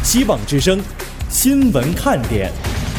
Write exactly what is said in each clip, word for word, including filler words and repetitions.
希望之声新闻看点。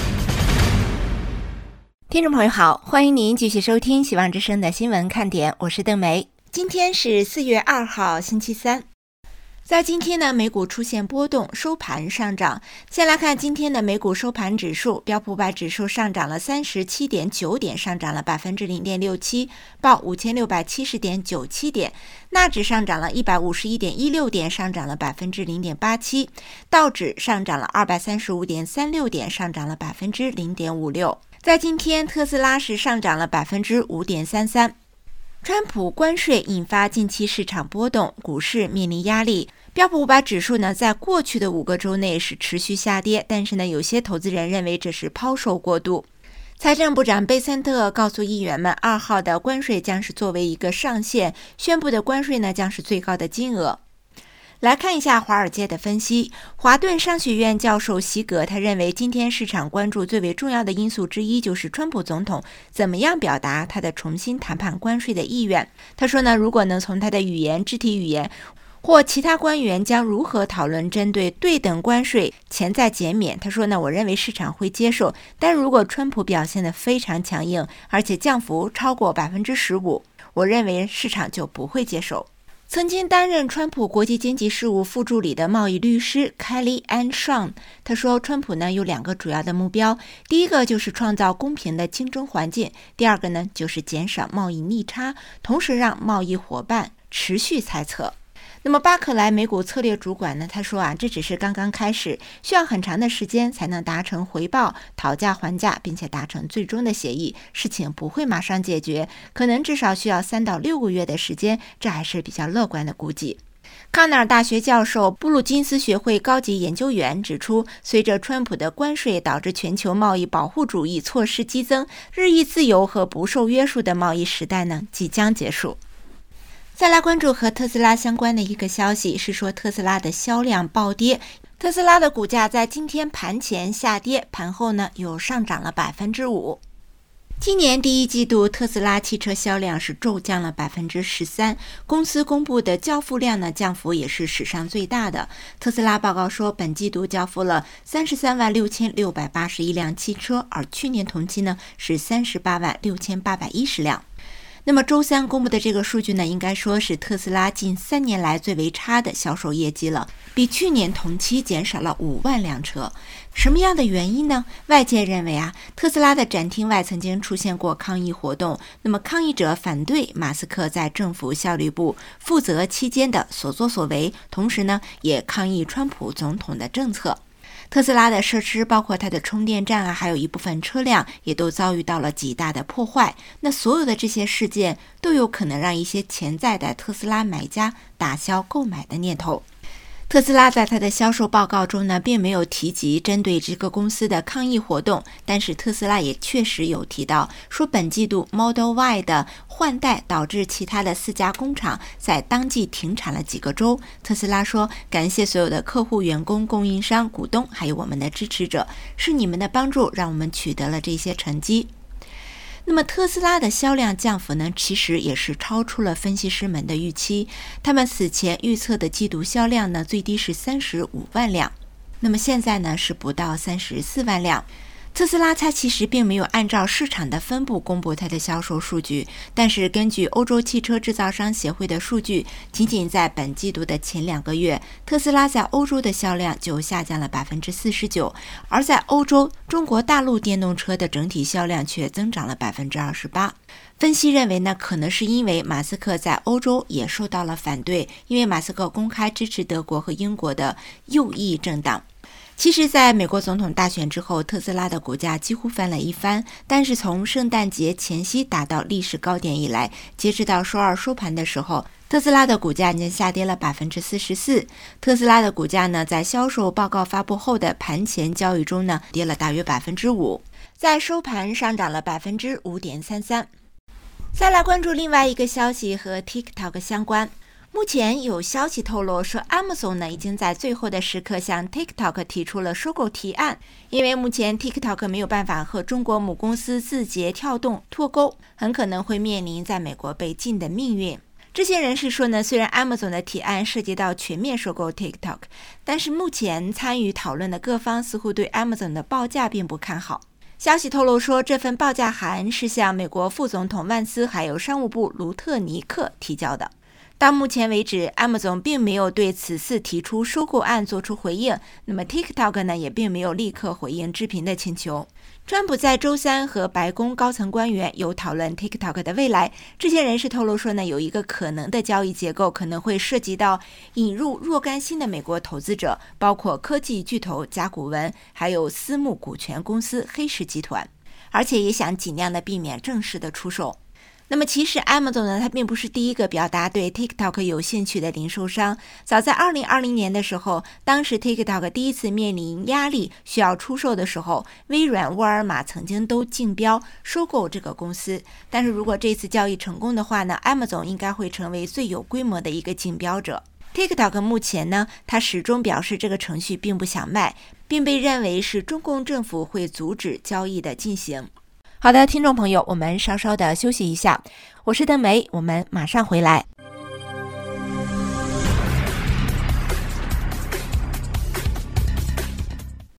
听众朋友好，欢迎您继续收听希望之声的新闻看点，我是邓梅。今天是四月二号星期三。在今天呢，美股出现波动，收盘上涨。先来看今天的美股收盘指数，标普五百指数上涨了三十七点九点，上涨了百分之零点六七，报五千六百七十点九七点。纳指上涨了一百五十一点一六点，上涨了百分之零点八七。道指上涨了二百三十五点三六点，上涨了百分之零点五六。在今天，特斯拉是上涨了百分之五点三三。川普关税引发近期市场波动，股市面临压力。标普五百指数呢，在过去的五个周内是持续下跌，但是呢，有些投资人认为这是抛售过度。财政部长贝森特告诉议员们，二号的关税将是作为一个上限，宣布的关税呢将是最高的金额。来看一下华尔街的分析。华顿商学院教授席格他认为，今天市场关注最为重要的因素之一就是川普总统怎么样表达他的重新谈判关税的意愿。他说呢，如果能从他的语言、肢体语言或其他官员将如何讨论针对对等关税潜在减免，他说呢，我认为市场会接受，但如果川普表现得非常强硬，而且降幅超过 百分之十五， 我认为市场就不会接受。曾经担任川普国际经济事务副助理的贸易律师 Kelly Ann Shawn 他说，川普呢有两个主要的目标，第一个就是创造公平的竞争环境，第二个呢就是减少贸易逆差，同时让贸易伙伴持续猜测。那么巴克莱美股策略主管呢，他说啊，这只是刚刚开始，需要很长的时间才能达成回报、讨价还价，并且达成最终的协议，事情不会马上解决，可能至少需要三到六个月的时间，这还是比较乐观的估计。康奈尔大学教授布鲁金斯学会高级研究员指出，随着川普的关税导致全球贸易保护主义措施激增，日益自由和不受约束的贸易时代呢即将结束。再来关注和特斯拉相关的一个消息，是说特斯拉的销量暴跌，特斯拉的股价在今天盘前下跌，盘后呢又上涨了百分之五。今年第一季度特斯拉汽车销量是骤降了百分之十三，公司公布的交付量呢降幅也是史上最大的。特斯拉报告说，本季度交付了三十三万六千六百八十一辆汽车，而去年同期呢是三十八万六千八百一十辆。那么周三公布的这个数据呢，应该说是特斯拉近三年来最为差的销售业绩了，比去年同期减少了五万辆车。什么样的原因呢？外界认为啊，特斯拉的展厅外曾经出现过抗议活动，那么抗议者反对马斯克在政府效率部负责期间的所作所为，同时呢，也抗议川普总统的政策。特斯拉的设施，包括它的充电站啊，还有一部分车辆也都遭遇到了极大的破坏。那所有的这些事件都有可能让一些潜在的特斯拉买家打消购买的念头。特斯拉在它的销售报告中呢，并没有提及针对这个公司的抗议活动，但是特斯拉也确实有提到，说本季度 Model Y 的换代导致其他的四家工厂在当季停产了几个周。特斯拉说，感谢所有的客户、员工、供应商、股东，还有我们的支持者，是你们的帮助让我们取得了这些成绩。那么特斯拉的销量降幅呢，其实也是超出了分析师们的预期。他们此前预测的季度销量呢，最低是三十五万辆，那么现在呢是不到三十四万辆。特斯拉它其实并没有按照市场的分布公布它的销售数据，但是根据欧洲汽车制造商协会的数据，仅仅在本季度的前两个月，特斯拉在欧洲的销量就下降了百分之四十九，而在欧洲，中国大陆电动车的整体销量却增长了百分之二十八。分析认为呢，可能是因为马斯克在欧洲也受到了反对，因为马斯克公开支持德国和英国的右翼政党。其实在美国总统大选之后，特斯拉的股价几乎翻了一番，但是从圣诞节前夕达到历史高点以来，截止到周二收盘的时候，特斯拉的股价已经下跌了百分之四十四。特斯拉的股价呢，在销售报告发布后的盘前交易中呢，跌了大约百分之五，在收盘上涨了百分之五点三三。再来关注另外一个消息和 TikTok 相关。目前有消息透露说 Amazon 呢已经在最后的时刻向 TikTok 提出了收购提案，因为目前 TikTok 没有办法和中国母公司字节跳动脱钩，很可能会面临在美国被禁的命运。 这些人士说呢，虽然 Amazon 的提案涉及到全面收购 TikTok， 但是目前参与讨论的各方似乎对 Amazon 的报价并不看好。消息透露说，这份报价函是向美国副总统万斯还有商务部卢特尼克提交的。到目前为止 Amazon 并没有对此次提出收购案做出回应，那么 TikTok 呢也并没有立刻回应置评的请求。川普在周三和白宫高层官员有讨论 TikTok 的未来，这些人士透露说呢，有一个可能的交易结构可能会涉及到引入若干新的美国投资者，包括科技巨头甲骨文，还有私募股权公司黑石集团，而且也想尽量的避免正式的出售。那么其实 Amazon 呢，它并不是第一个表达对 TikTok 有兴趣的零售商。早在二零二零年的时候，当时 TikTok 第一次面临压力需要出售的时候，微软、沃尔玛曾经都竞标收购这个公司。但是如果这次交易成功的话呢， Amazon 应该会成为最有规模的一个竞标者。TikTok 目前呢，它始终表示这个程序并不想卖，并被认为是中共政府会阻止交易的进行。好的，听众朋友，我们稍稍的休息一下，我是邓梅，我们马上回来。